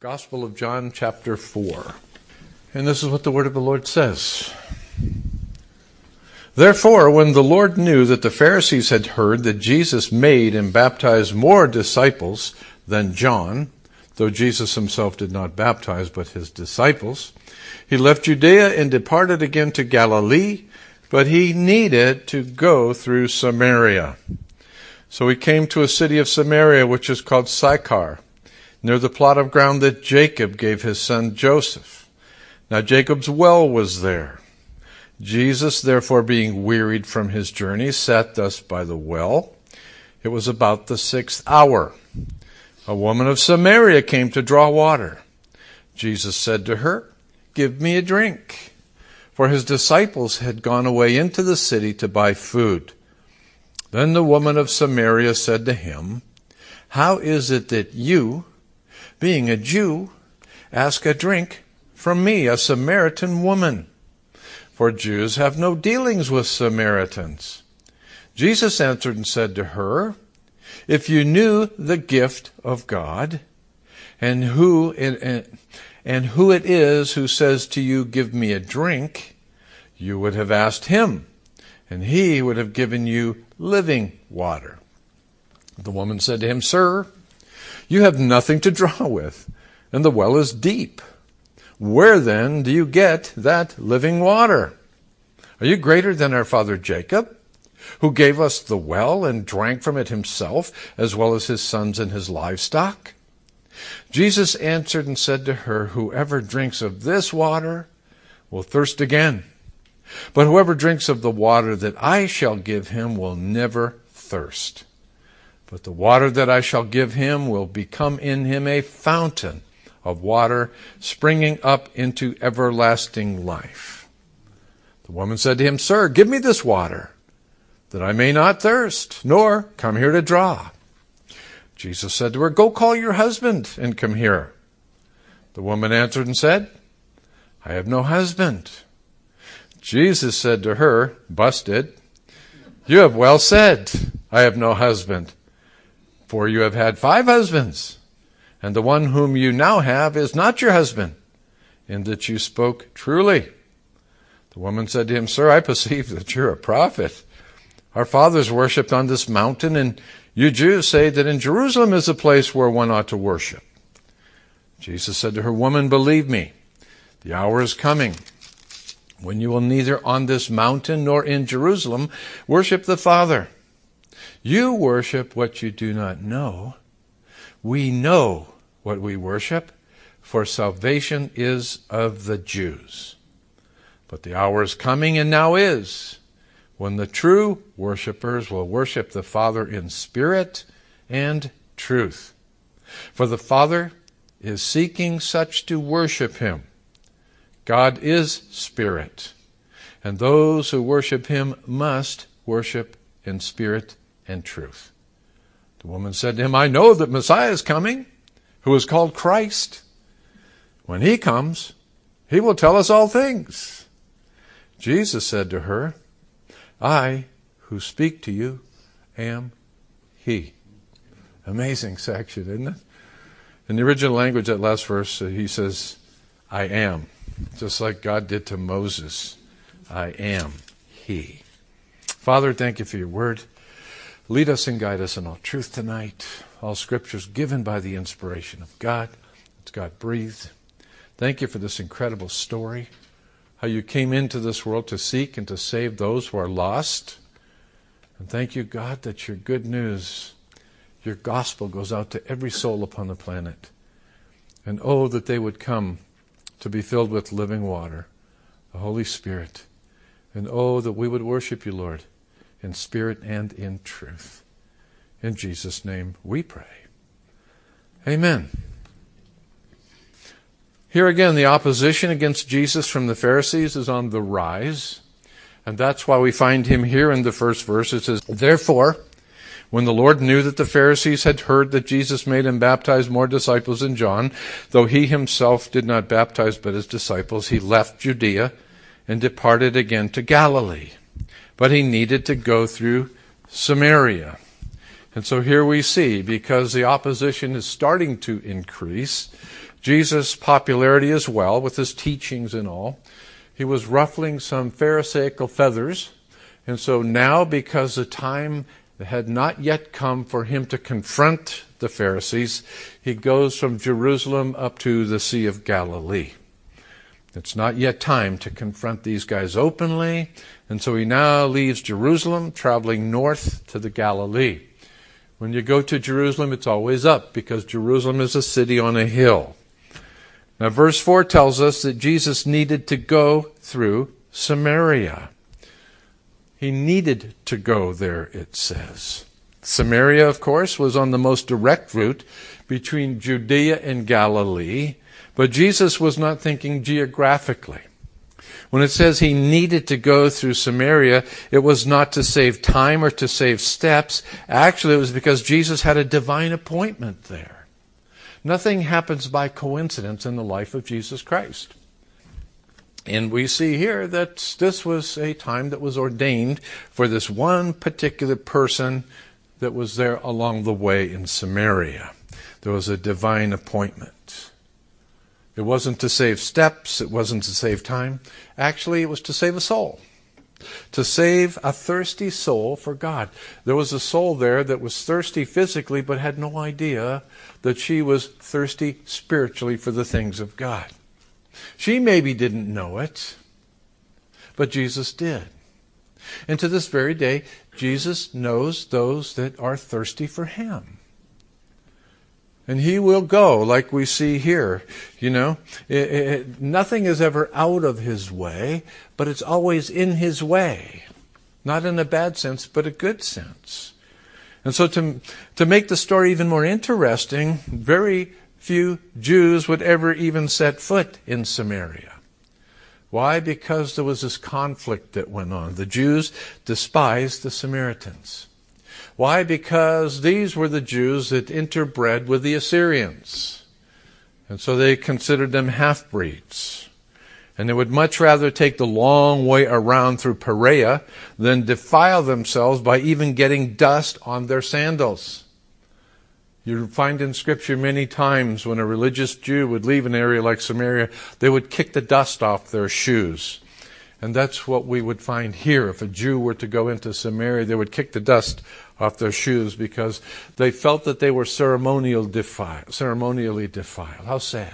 Gospel of John, chapter 4. And this is what the word of the Lord says. Therefore, when the Lord knew that the Pharisees had heard that Jesus made and baptized more disciples than John, though Jesus himself did not baptize but his disciples, he left Judea and departed again to Galilee, but he needed to go through Samaria. So he came to a city of Samaria, which is called Sychar, near the plot of ground that Jacob gave his son Joseph. Now Jacob's well was there. Jesus, therefore, being wearied from his journey, sat thus by the well. It was about the 6th hour. A woman of Samaria came to draw water. Jesus said to her, "Give me a drink." For his disciples had gone away into the city to buy food. Then the woman of Samaria said to him, "How is it that you, being a Jew, ask a drink from me, a Samaritan woman? For Jews have no dealings with Samaritans." Jesus answered and said to her, "If you knew the gift of God, and who it is who says to you, 'Give me a drink,' you would have asked him, and he would have given you living water." The woman said to him, "Sir, you have nothing to draw with, and the well is deep. Where then do you get that living water? Are you greater than our father Jacob, who gave us the well and drank from it himself, as well as his sons and his livestock?" Jesus answered and said to her, "Whoever drinks of this water will thirst again. But whoever drinks of the water that I shall give him will never thirst. But the water that I shall give him will become in him a fountain of water springing up into everlasting life." The woman said to him, "Sir, give me this water, that I may not thirst, nor come here to draw." Jesus said to her, "Go call your husband and come here." The woman answered and said, "I have no husband." Jesus said to her, busted, "You have well said, 'I have no husband,' for you have had 5 husbands, and the one whom you now have is not your husband, in that you spoke truly." The woman said to him, "Sir, I perceive that you're a prophet. Our fathers worshipped on this mountain, and you Jews say that in Jerusalem is a place where one ought to worship." Jesus said to her, "Woman, believe me, the hour is coming when you will neither on this mountain nor in Jerusalem worship the Father. You worship what you do not know. We know what we worship, for salvation is of the Jews. But the hour is coming, and now is, when the true worshipers will worship the Father in spirit and truth. For the Father is seeking such to worship him. God is spirit, and those who worship him must worship in spirit and truth." The woman said to him, "I know that Messiah is coming, who is called Christ. When he comes, he will tell us all things." Jesus said to her, "I who speak to you am he." Amazing section, isn't it? In the original language, that last verse, he says, "I am," just like God did to Moses. I am he. Father, thank you for your word. Lead us and guide us in all truth tonight. All scriptures given by the inspiration of God. It's God breathed. Thank you for this incredible story, how you came into this world to seek and to save those who are lost. And thank you, God, that your good news, your gospel goes out to every soul upon the planet. And oh, that they would come to be filled with living water, the Holy Spirit. And oh, that we would worship you, Lord, in spirit and in truth. In Jesus' name we pray. Amen. Here again, the opposition against Jesus from the Pharisees is on the rise. And that's why we find him here in the first verse. It says, "Therefore, when the Lord knew that the Pharisees had heard that Jesus made and baptized more disciples than John, though he himself did not baptize but his disciples, he left Judea and departed again to Galilee. But he needed to go through Samaria." And so here we see, because the opposition is starting to increase, Jesus' popularity as well, with his teachings and all. He was ruffling some Pharisaical feathers. And so now, because the time had not yet come for him to confront the Pharisees, he goes from Jerusalem up to the Sea of Galilee. It's not yet time to confront these guys openly, and so he now leaves Jerusalem, traveling north to the Galilee. When you go to Jerusalem, it's always up, because Jerusalem is a city on a hill. Now, verse 4 tells us that Jesus needed to go through Samaria. He needed to go there, it says. Samaria, of course, was on the most direct route between Judea and Galilee, but Jesus was not thinking geographically. When it says he needed to go through Samaria, it was not to save time or to save steps. Actually, it was because Jesus had a divine appointment there. Nothing happens by coincidence in the life of Jesus Christ. And we see here that this was a time that was ordained for this one particular person that was there along the way in Samaria. There was a divine appointment. It wasn't to save steps. It wasn't to save time. Actually, it was to save a soul. To save a thirsty soul for God. There was a soul there that was thirsty physically, but had no idea that she was thirsty spiritually for the things of God. She maybe didn't know it, but Jesus did. And to this very day, Jesus knows those that are thirsty for him. And he will go, like we see here. You know, nothing is ever out of his way, but it's always in his way. Not in a bad sense, but a good sense. And so to make the story even more interesting, very few Jews would ever even set foot in Samaria. Why? Because there was this conflict that went on. The Jews despised the Samaritans. Why? Because these were the Jews that interbred with the Assyrians. And so they considered them half-breeds. And they would much rather take the long way around through Perea than defile themselves by even getting dust on their sandals. You find in Scripture many times when a religious Jew would leave an area like Samaria, they would kick the dust off their shoes. And that's what we would find here. If a Jew were to go into Samaria, they would kick the dust off their shoes because they felt that they were ceremonially defiled. How sad.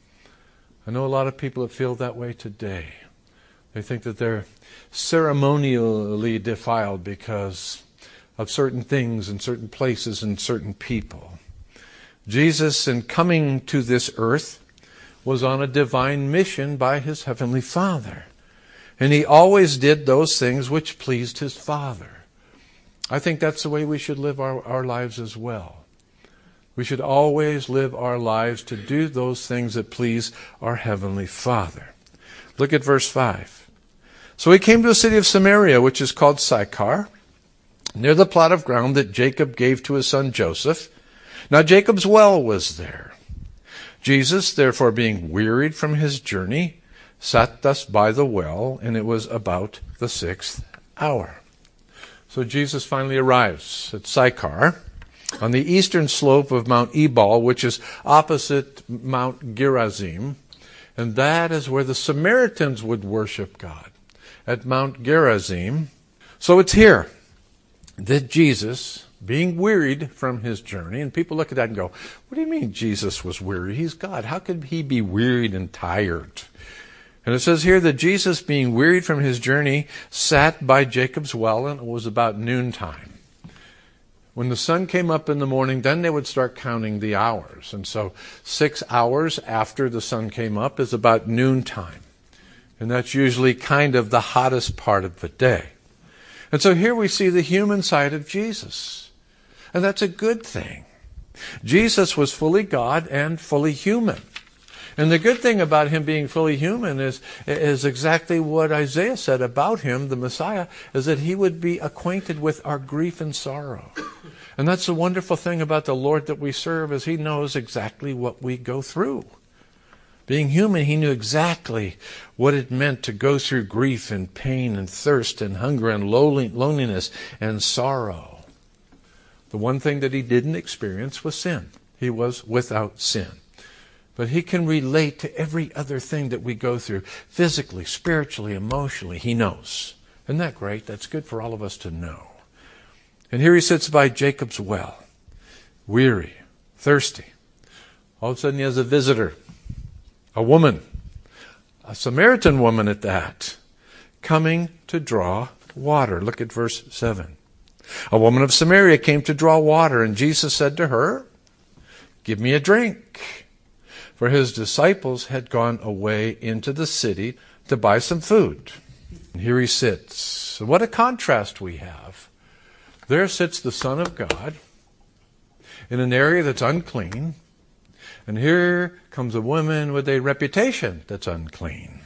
I know a lot of people that feel that way today. They think that they're ceremonially defiled because of certain things and certain places and certain people. Jesus, in coming to this earth, was on a divine mission by his heavenly Father. And he always did those things which pleased his Father. I think that's the way we should live our lives as well. We should always live our lives to do those things that please our heavenly Father. Look at verse 5. So he came to a city of Samaria, which is called Sychar, near the plot of ground that Jacob gave to his son Joseph. Now Jacob's well was there. Jesus, therefore, being wearied from his journey, sat thus by the well, and it was about the 6th hour. So Jesus finally arrives at Sychar, on the eastern slope of Mount Ebal, which is opposite Mount Gerizim, and that is where the Samaritans would worship God, at Mount Gerizim. So it's here that Jesus, being wearied from his journey, and people look at that and go, what do you mean Jesus was weary? He's God. How could he be wearied and tired? And it says here that Jesus, being wearied from his journey, sat by Jacob's well, and it was about noontime. When the sun came up in the morning, then they would start counting the hours. And so 6 hours after the sun came up is about noontime. And that's usually kind of the hottest part of the day. And so here we see the human side of Jesus. And that's a good thing. Jesus was fully God and fully human. And the good thing about him being fully human is exactly what Isaiah said about him, the Messiah, is that he would be acquainted with our grief and sorrow. And that's the wonderful thing about the Lord that we serve, is he knows exactly what we go through. Being human, he knew exactly what it meant to go through grief and pain and thirst and hunger and loneliness and sorrow. The one thing that he didn't experience was sin. He was without sin. But he can relate to every other thing that we go through, physically, spiritually, emotionally. He knows. Isn't that great? That's good for all of us to know. And here he sits by Jacob's well, weary, thirsty. All of a sudden he has a visitor, a woman, a Samaritan woman at that, coming to draw water. Look at verse 7. A woman of Samaria came to draw water, and Jesus said to her, "Give me a drink." For his disciples had gone away into the city to buy some food. And here he sits. What a contrast we have. There sits the Son of God in an area that's unclean. And here comes a woman with a reputation that's unclean.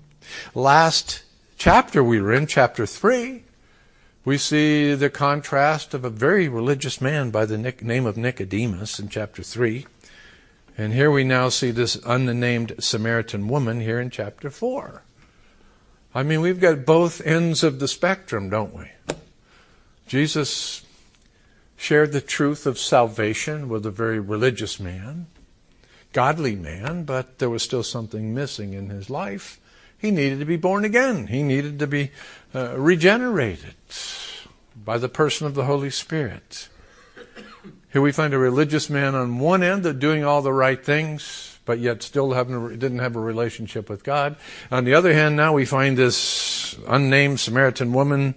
Last chapter we were in, chapter 3, we see the contrast of a very religious man by the name of Nicodemus in chapter 3. And here we now see this unnamed Samaritan woman here in chapter 4. I mean, we've got both ends of the spectrum, don't we? Jesus shared the truth of salvation with a very religious man, godly man, but there was still something missing in his life. He needed to be born again. He needed to be regenerated by the person of the Holy Spirit. Here we find a religious man on one end of doing all the right things, but yet still didn't have a relationship with God. On the other hand, now we find this unnamed Samaritan woman,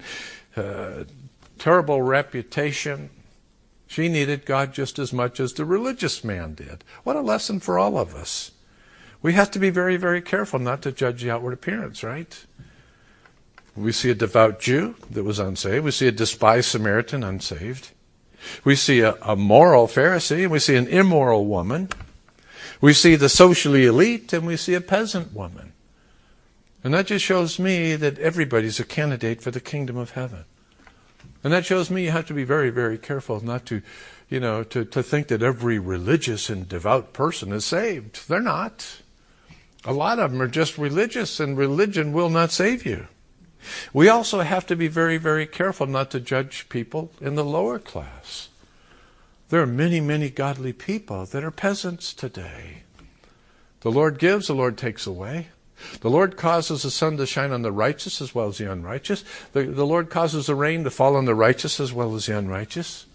terrible reputation. She needed God just as much as the religious man did. What a lesson for all of us. We have to be very, very careful not to judge the outward appearance, right? We see a devout Jew that was unsaved. We see a despised Samaritan unsaved. We see a moral Pharisee, and we see an immoral woman. We see the socially elite, and we see a peasant woman. And that just shows me that everybody's a candidate for the kingdom of heaven. And that shows me you have to be very, very careful not to, to think that every religious and devout person is saved. They're not. A lot of them are just religious, and religion will not save you. We also have to be very, very careful not to judge people in the lower class. There are many, many godly people that are peasants today. The Lord gives, the Lord takes away. The Lord causes the sun to shine on the righteous as well as the unrighteous. The Lord causes the rain to fall on the righteous as well as the unrighteous.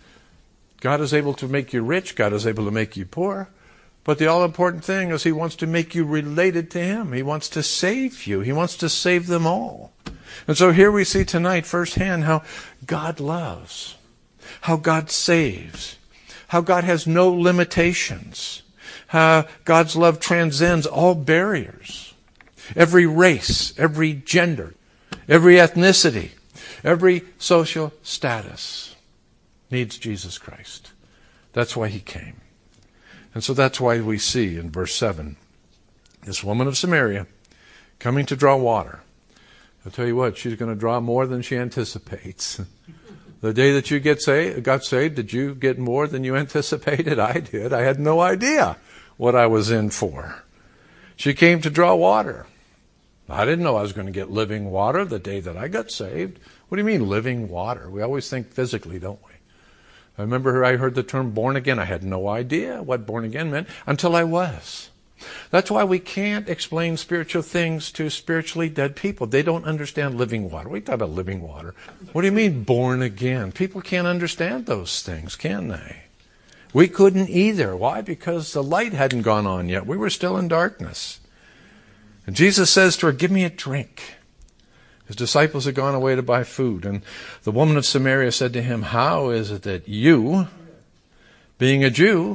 God is able to make you rich. God is able to make you poor. But the all-important thing is He wants to make you related to Him. He wants to save you. He wants to save them all. And so here we see tonight firsthand how God loves, how God saves, how God has no limitations, how God's love transcends all barriers. Every race, every gender, every ethnicity, every social status needs Jesus Christ. That's why He came. And so that's why we see in verse 7, this woman of Samaria coming to draw water. I'll tell you what, she's going to draw more than she anticipates. The day that you got saved, did you get more than you anticipated? I did. I had no idea what I was in for. She came to draw water. I didn't know I was going to get living water the day that I got saved. What do you mean living water? We always think physically, don't we? I remember I heard the term born again. I had no idea what born again meant until I was. That's why we can't explain spiritual things to spiritually dead people. They don't understand living water. We talk about living water. What do you mean born again? People can't understand those things, can they? We couldn't either. Why? Because the light hadn't gone on yet. We were still in darkness. And Jesus says to her, "Give me a drink." His disciples had gone away to buy food. And the woman of Samaria said to him, "How is it that you, being a Jew,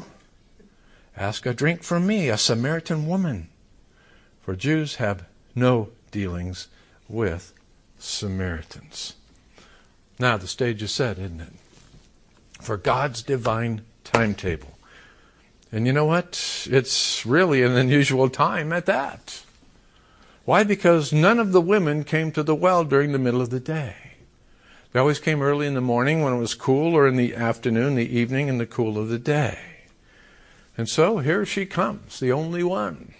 ask a drink from me, a Samaritan woman? For Jews have no dealings with Samaritans." Now the stage is set, isn't it? For God's divine timetable. And you know what? It's really an unusual time at that. Why? Because none of the women came to the well during the middle of the day. They always came early in the morning when it was cool, or in the afternoon, the evening, in the cool of the day. And so here she comes, the only one.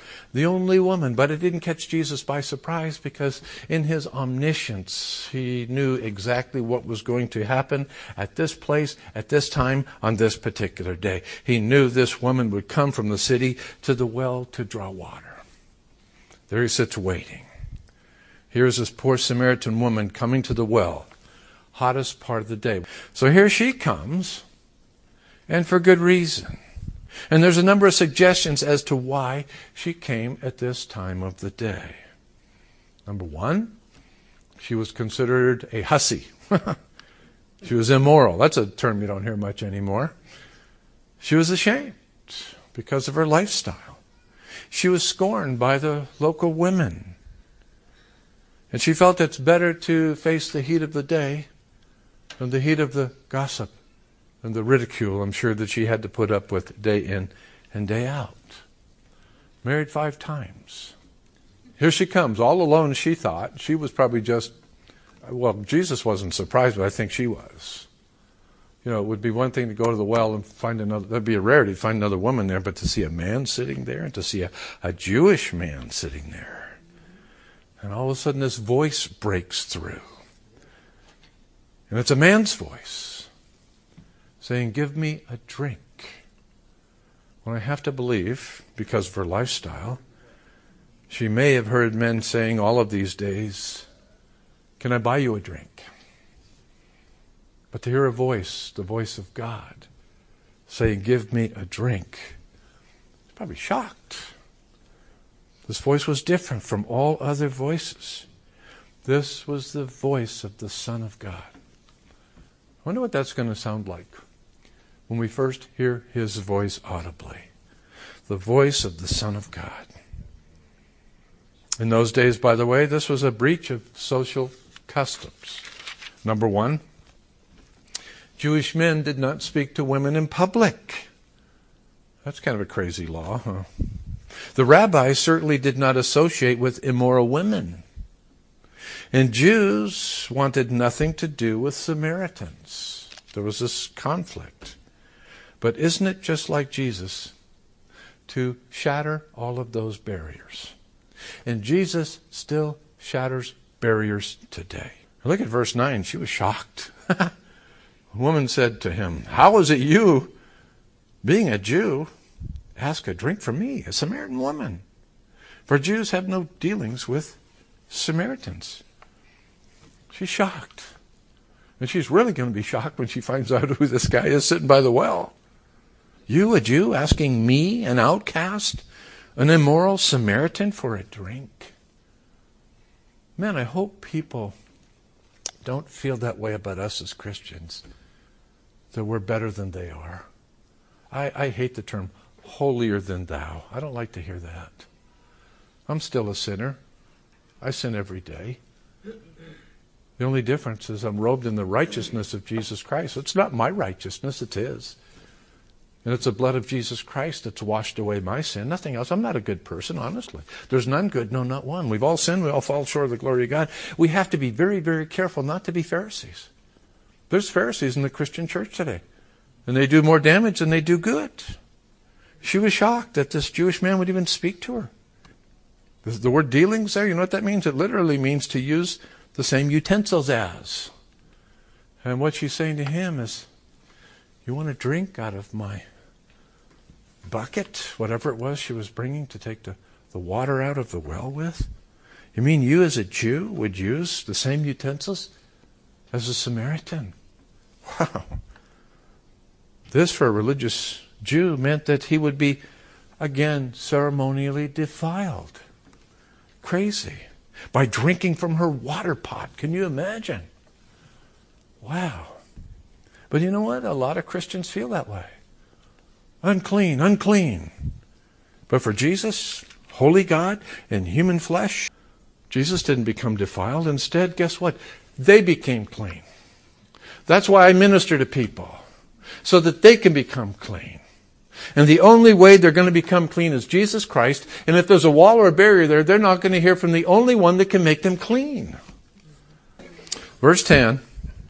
The only woman. But it didn't catch Jesus by surprise, because in his omniscience, he knew exactly what was going to happen at this place, at this time, on this particular day. He knew this woman would come from the city to the well to draw water. There he sits waiting. Here's this poor Samaritan woman coming to the well, hottest part of the day. So here she comes, and for good reason. And there's a number of suggestions as to why she came at this time of the day. Number one, she was considered a hussy. She was immoral. That's a term you don't hear much anymore. She was ashamed because of her lifestyle. She was scorned by the local women. And she felt it's better to face the heat of the day than the heat of the gossip and the ridicule, I'm sure, that she had to put up with day in and day out. Married 5 times. Here she comes, all alone, she thought. She was probably just, well, Jesus wasn't surprised, but I think she was. You know, it would be one thing to go to the well and find another, that'd be a rarity to find another woman there, but to see a man sitting there, and to see a Jewish man sitting there. And all of a sudden this voice breaks through. And it's a man's voice saying, "Give me a drink." Well, I have to believe, because of her lifestyle, she may have heard men saying all of these days, "Can I buy you a drink?" But to hear a voice, the voice of God, saying, "Give me a drink," she's probably shocked. This voice was different from all other voices. This was the voice of the Son of God. I wonder what that's going to sound like when we first hear his voice audibly. The voice of the Son of God. In those days, by the way, this was a breach of social customs. Number one, Jewish men did not speak to women in public. That's kind of a crazy law, huh? The rabbis certainly did not associate with immoral women. And Jews wanted nothing to do with Samaritans. There was this conflict. But isn't it just like Jesus to shatter all of those barriers? And Jesus still shatters barriers today. Look at verse 9. She was shocked. A woman said to him, "How is it you, being a Jew, ask a drink from me, a Samaritan woman? For Jews have no dealings with Samaritans." She's shocked. And she's really going to be shocked when she finds out who this guy is sitting by the well. You, a Jew, asking me, an outcast, an immoral Samaritan, for a drink? Man, I hope people don't feel that way about us as Christians, that we're better than they are. I hate the term holier than thou. I don't like to hear that. I'm still a sinner. I sin every day. The only difference is I'm robed in the righteousness of Jesus Christ. It's not my righteousness, it's his. And it's the blood of Jesus Christ that's washed away my sin, nothing else. I'm not a good person, honestly. There's none good, no, not one. We've all sinned, we all fall short of the glory of God. We have to be very, very careful not to be Pharisees. There's Pharisees in the Christian church today, and they do more damage than they do good. She was shocked that this Jewish man would even speak to her. The word dealings there, you know what that means? It literally means to use the same utensils as. And what she's saying to him is, "You want a drink out of my bucket?" Whatever it was she was bringing to take the water out of the well with. You mean you as a Jew would use the same utensils as a Samaritan? Wow. This, for a religious Jew, meant that he would be, again, ceremonially defiled. Crazy. By drinking from her water pot. Can you imagine? Wow. But you know what? A lot of Christians feel that way. Unclean, unclean. But for Jesus, holy God in human flesh, Jesus didn't become defiled. Instead, guess what? They became clean. That's why I minister to people, so that they can become clean. And the only way they're going to become clean is Jesus Christ. And if there's a wall or a barrier there, they're not going to hear from the only one that can make them clean. Verse 10,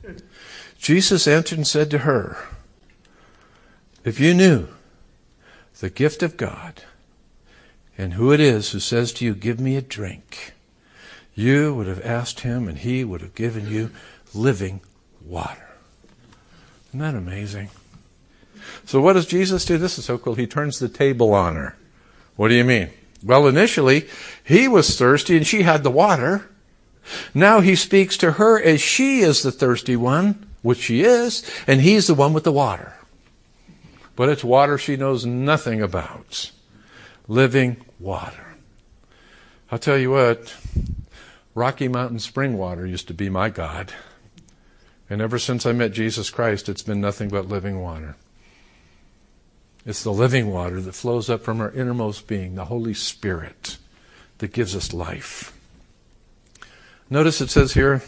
Jesus answered and said to her, "If you knew the gift of God and who it is who says to you, give me a drink, you would have asked him and he would have given you living water. Isn't that amazing? So what does Jesus do? This is so cool. He turns the table on her. What do you mean? Well, initially, he was thirsty and she had the water. Now he speaks to her as she is the thirsty one, which she is, and he's the one with the water. But it's water she knows nothing about. Living water. I'll tell you what, Rocky Mountain spring water used to be my God. And ever since I met Jesus Christ, it's been nothing but living water. It's the living water that flows up from our innermost being, the Holy Spirit, that gives us life. Notice it says here,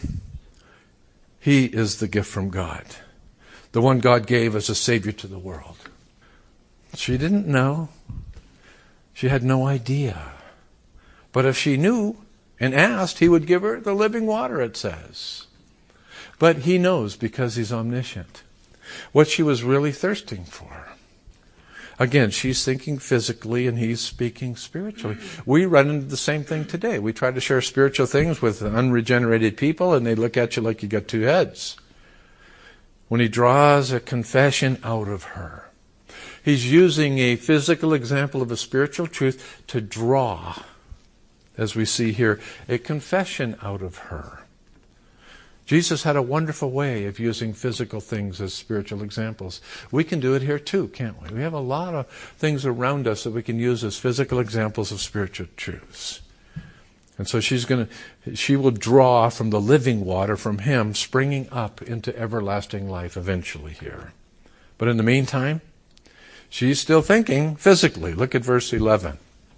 he is the gift from God, the one God gave as a Savior to the world. She didn't know. She had no idea. But if she knew and asked, he would give her the living water, it says. But he knows because he's omniscient what she was really thirsting for. Again, she's thinking physically and he's speaking spiritually. We run into the same thing today. We try to share spiritual things with unregenerated people and they look at you like you got two heads. When he draws a confession out of her, he's using a physical example of a spiritual truth to draw, as we see here, a confession out of her. Jesus had a wonderful way of using physical things as spiritual examples. We can do it here too, can't we? We have a lot of things around us that we can use as physical examples of spiritual truths. And so she will draw from the living water from him, springing up into everlasting life eventually here. But in the meantime, she's still thinking physically. Look at verse 11.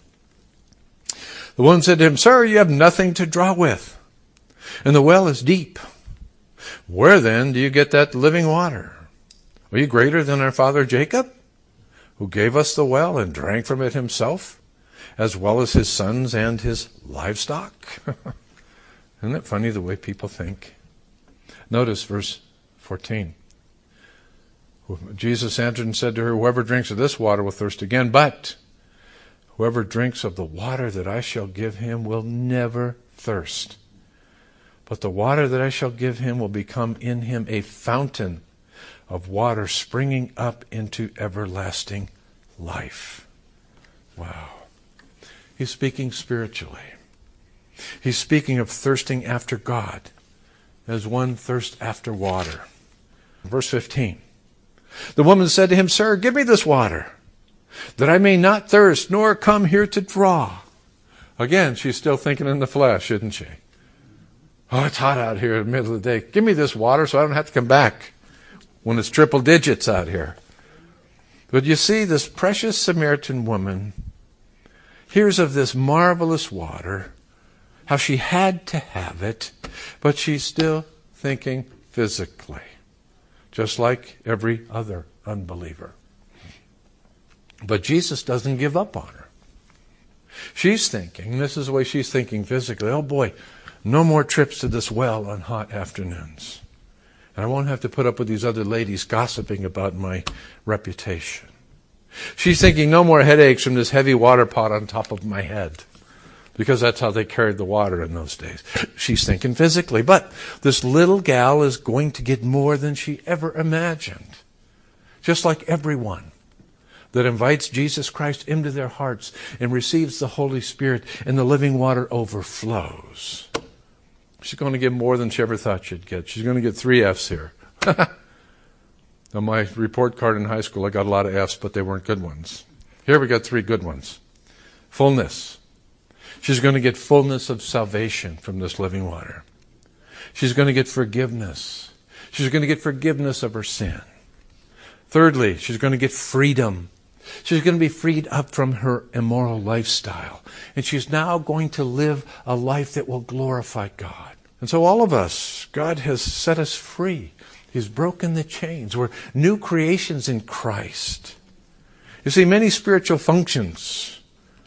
The woman said to him, Sir, you have nothing to draw with, and the well is deep. Where then do you get that living water? Are you greater than our father Jacob, who gave us the well and drank from it himself, as well as his sons and his livestock? Isn't it funny the way people think? Notice verse 14. Jesus answered and said to her, Whoever drinks of this water will thirst again, but whoever drinks of the water that I shall give him will never thirst. But the water that I shall give him will become in him a fountain of water springing up into everlasting life. Wow. He's speaking spiritually. He's speaking of thirsting after God as one thirsts after water. Verse 15. The woman said to him, Sir, give me this water, that I may not thirst, nor come here to draw. Again, she's still thinking in the flesh, isn't she? Oh, it's hot out here in the middle of the day. Give me this water so I don't have to come back when it's triple digits out here. But you see, this precious Samaritan woman hears of this marvelous water, how she had to have it, but she's still thinking physically, just like every other unbeliever. But Jesus doesn't give up on her. She's thinking, this is the way she's thinking physically, oh boy, no more trips to this well on hot afternoons. And I won't have to put up with these other ladies gossiping about my reputation. She's thinking no more headaches from this heavy water pot on top of my head, because that's how they carried the water in those days. She's thinking physically, but this little gal is going to get more than she ever imagined. Just like everyone that invites Jesus Christ into their hearts and receives the Holy Spirit and the living water overflows. She's going to get more than she ever thought she'd get. She's going to get 3 F's here. On my report card in high school, I got a lot of F's, but they weren't good ones. Here we got 3 good ones. Fullness. She's going to get fullness of salvation from this living water. She's going to get forgiveness. She's going to get forgiveness of her sin. Thirdly, she's going to get freedom. She's going to be freed up from her immoral lifestyle. And she's now going to live a life that will glorify God. And so all of us, God has set us free. He's broken the chains. We're new creations in Christ. You see, many spiritual functions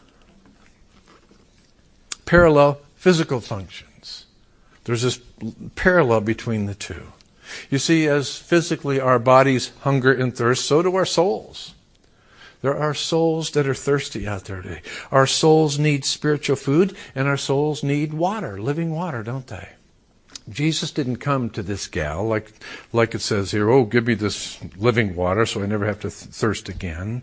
parallel physical functions. There's this parallel between the two. You see, as physically our bodies hunger and thirst, so do our souls. There are souls that are thirsty out there today. Our souls need spiritual food, and our souls need water, living water, don't they? Jesus didn't come to this gal like it says here, oh, give me this living water so I never have to thirst again.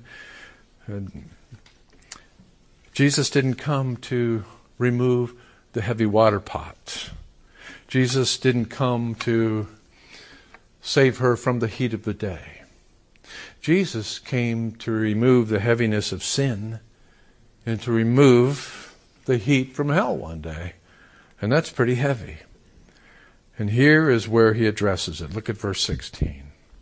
Jesus didn't come to remove the heavy water pot. Jesus didn't come to save her from the heat of the day. Jesus came to remove the heaviness of sin and to remove the heat from hell one day. And that's pretty heavy. And here is where he addresses it. Look at verse 16.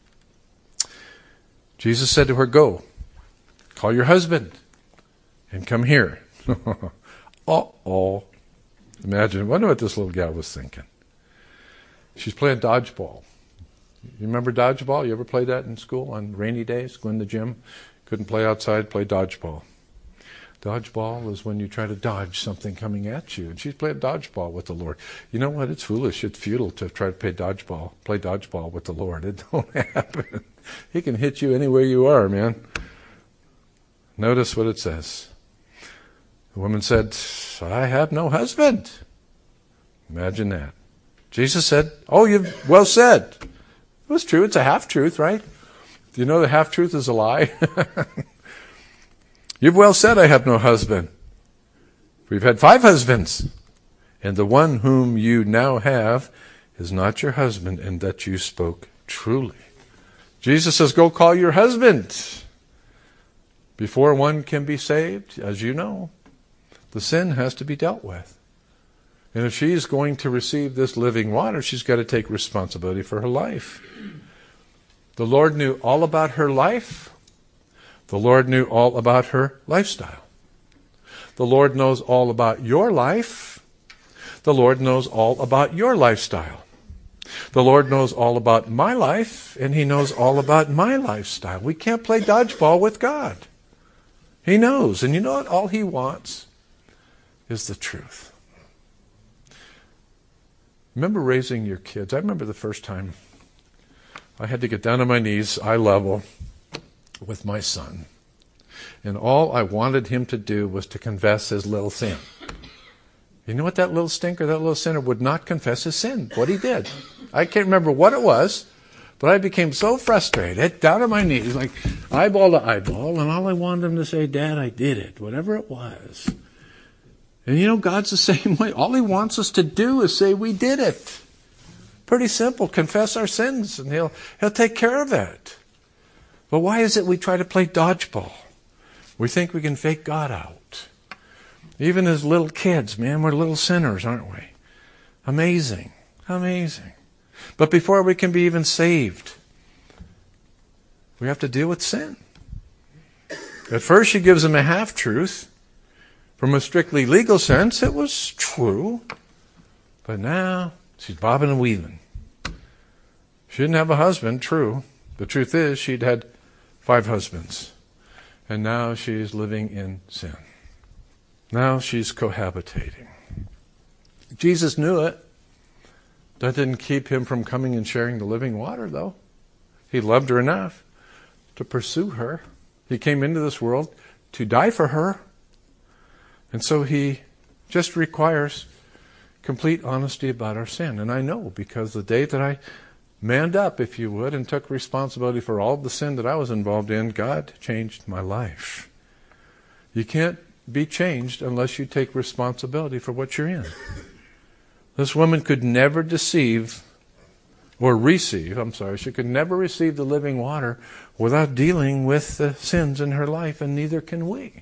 Jesus said to her, go, call your husband and come here. Uh-oh. Imagine, I wonder what this little gal was thinking. She's playing dodgeball. You remember dodgeball? You ever played that in school on rainy days? Go in the gym, couldn't play outside, play dodgeball. Dodgeball is when you try to dodge something coming at you. And she's playing dodgeball with the Lord. You know what? It's foolish. It's futile to try to play dodgeball with the Lord. It don't happen. He can hit you anywhere you are, man. Notice what it says. The woman said, I have no husband. Imagine that. Jesus said, oh, you've well said. It was true. It's a half-truth, right? Do you know the half-truth is a lie? You've well said, I have no husband. We've had 5 husbands, and the one whom you now have is not your husband, and that you spoke truly. Jesus says, go call your husband. Before one can be saved, as you know, the sin has to be dealt with. And if she's going to receive this living water, she's got to take responsibility for her life. The Lord knew all about her life. The Lord knew all about her lifestyle. The Lord knows all about your life. The Lord knows all about your lifestyle. The Lord knows all about my life, and He knows all about my lifestyle. We can't play dodgeball with God. He knows. And you know what? All He wants is the truth. Remember raising your kids? I remember the first time I had to get down on my knees, eye level, with my son. And all I wanted him to do was to confess his little sin. You know what that little stinker, that little sinner would not confess his sin, what he did. I can't remember what it was, but I became so frustrated, down on my knees, like eyeball to eyeball, and all I wanted him to say, Dad, I did it, whatever it was. And you know, God's the same way. All He wants us to do is say we did it. Pretty simple. Confess our sins, and He'll take care of it. But why is it we try to play dodgeball? We think we can fake God out. Even as little kids, man, we're little sinners, aren't we? Amazing. Amazing. But before we can be even saved, we have to deal with sin. At first, she gives him a half-truth. From a strictly legal sense, it was true. But now, she's bobbing and weaving. She didn't have a husband, true. The truth is, she'd had 5 husbands. And now she's living in sin. Now she's cohabitating. Jesus knew it. That didn't keep Him from coming and sharing the living water, though. He loved her enough to pursue her. He came into this world to die for her. And so He just requires complete honesty about our sin. And I know, because the day that I manned up, if you would, and took responsibility for all the sin that I was involved in, God changed my life. You can't be changed unless you take responsibility for what you're in. This woman could never she could never receive the living water without dealing with the sins in her life, and neither can we.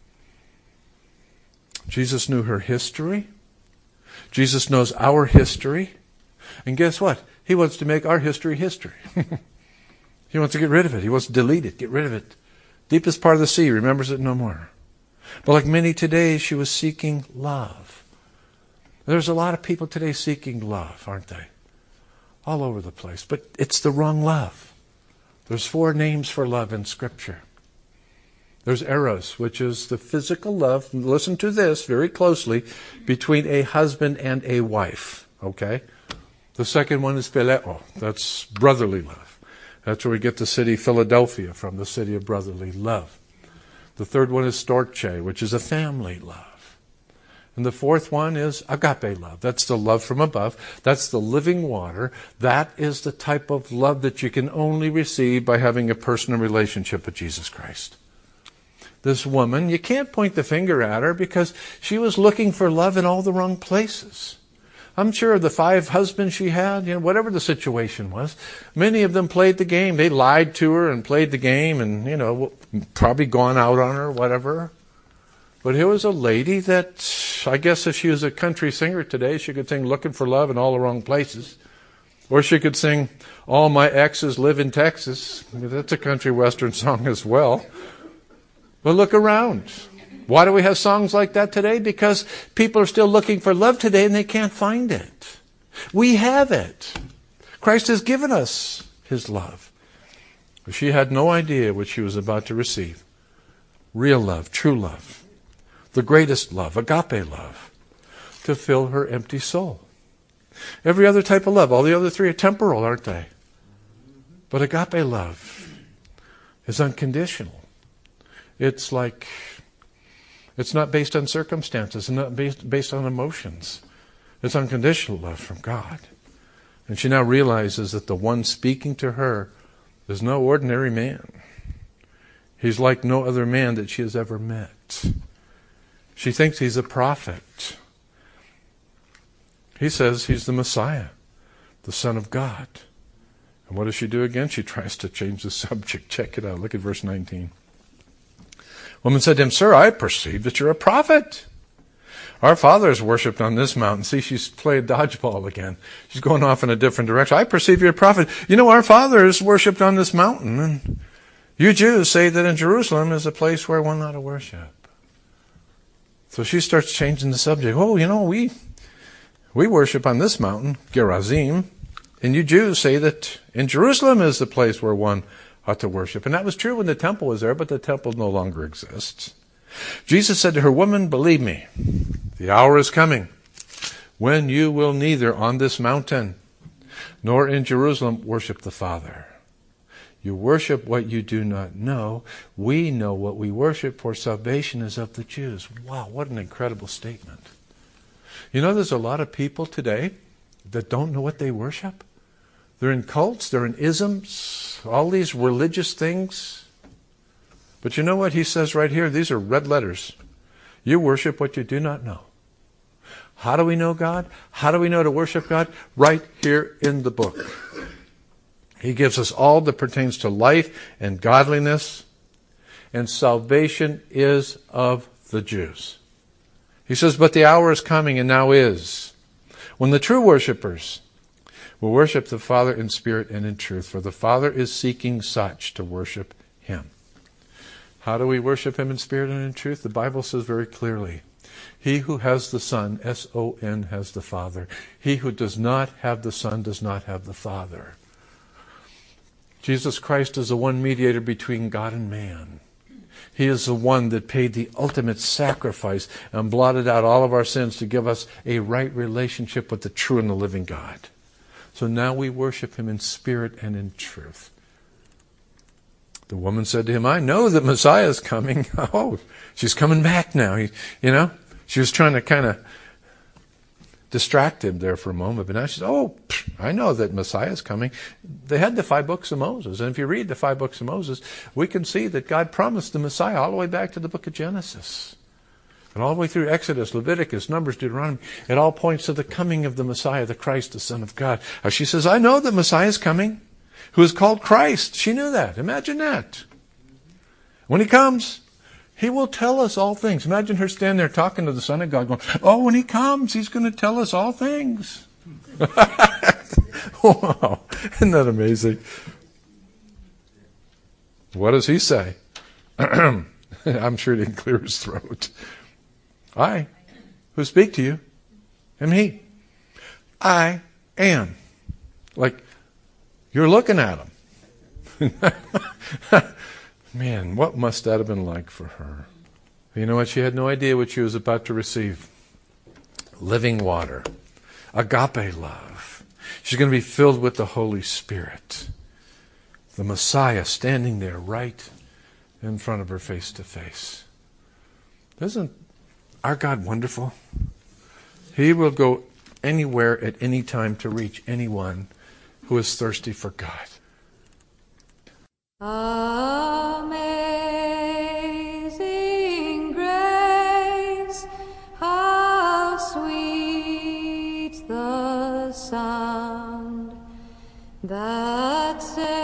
Jesus knew her history. Jesus knows our history. And guess what? He wants to make our history history. He wants to get rid of it. He wants to delete it, get rid of it. Deepest part of the sea remembers it no more. But like many today, she was seeking love. There's a lot of people today seeking love, aren't they? All over the place. But it's the wrong love. There's 4 names for love in Scripture. There's eros, which is the physical love, listen to this very closely, between a husband and a wife. Okay? The second one is phileo. That's brotherly love. That's where we get the city Philadelphia from, the city of brotherly love. The third one is storge, which is a family love. And the fourth one is agape love. That's the love from above. That's the living water. That is the type of love that you can only receive by having a personal relationship with Jesus Christ. This woman, you can't point the finger at her because she was looking for love in all the wrong places. I'm sure the 5 husbands she had, whatever the situation was, many of them played the game. They lied to her and played the game and, probably gone out on her, whatever. But here was a lady that, I guess if she was a country singer today, she could sing Looking for Love in All the Wrong Places. Or she could sing All My Exes Live in Texas. That's a country western song as well. But look around. Why do we have songs like that today? Because people are still looking for love today and they can't find it. We have it. Christ has given us His love. But she had no idea what she was about to receive. Real love, true love, the greatest love, agape love, to fill her empty soul. Every other type of love, all the other 3 are temporal, aren't they? But agape love is unconditional. It's not based on circumstances, it's not based on emotions. It's unconditional love from God. And she now realizes that the one speaking to her is no ordinary man. He's like no other man that she has ever met. She thinks he's a prophet. He says he's the Messiah, the Son of God. And what does she do again? She tries to change the subject. Check it out. Look at verse 19. Woman said to him, Sir, I perceive that you're a prophet. Our fathers worshipped on this mountain. See, she's played dodgeball again. She's going off in a different direction. I perceive you're a prophet. Our fathers worshipped on this mountain. And you Jews say that in Jerusalem is a place where one ought to worship. So she starts changing the subject. We worship on this mountain, Gerizim. And you Jews say that in Jerusalem is the place where one ought to worship. And that was true when the temple was there, but the temple no longer exists. Jesus said to her, Woman, believe me, the hour is coming when you will neither on this mountain nor in Jerusalem worship the Father. You worship what you do not know. We know what we worship, for salvation is of the Jews. Wow, what an incredible statement. There's a lot of people today that don't know what they worship. They're in cults, they're in isms, all these religious things. But you know what he says right here? These are red letters. You worship what you do not know. How do we know God? How do we know to worship God? Right here in the book. He gives us all that pertains to life and godliness, and salvation is of the Jews. He says, but the hour is coming, and now is, when the true worshipers will worship the Father in spirit and in truth, for the Father is seeking such to worship Him. How do we worship Him in spirit and in truth? The Bible says very clearly, he who has the Son, S-O-N, has the Father. He who does not have the Son does not have the Father. Jesus Christ is the one mediator between God and man. He is the one that paid the ultimate sacrifice and blotted out all of our sins to give us a right relationship with the true and the living God. So now we worship Him in spirit and in truth. The woman said to him, I know that Messiah is coming. Oh, she's coming back now. She was trying to kind of distract him there for a moment. But now she says, I know that Messiah is coming. They had the 5 books of Moses. And if you read the 5 books of Moses, we can see that God promised the Messiah all the way back to the book of Genesis. And all the way through Exodus, Leviticus, Numbers, Deuteronomy, it all points to the coming of the Messiah, the Christ, the Son of God. She says, I know that Messiah is coming, who is called Christ. She knew that. Imagine that. When He comes, He will tell us all things. Imagine her standing there talking to the Son of God, going, when He comes, He's going to tell us all things. Wow, isn't that amazing? What does He say? I'm sure He didn't clear His throat. I, who speak to you, am He. I am. Like, you're looking at Him. Man, what must that have been like for her? You know what? She had no idea what she was about to receive. Living water. Agape love. She's going to be filled with the Holy Spirit. The Messiah standing there right in front of her face to face. Isn't our God wonderful? He will go anywhere at any time to reach anyone who is thirsty for God. Amazing grace, how sweet the sound that saved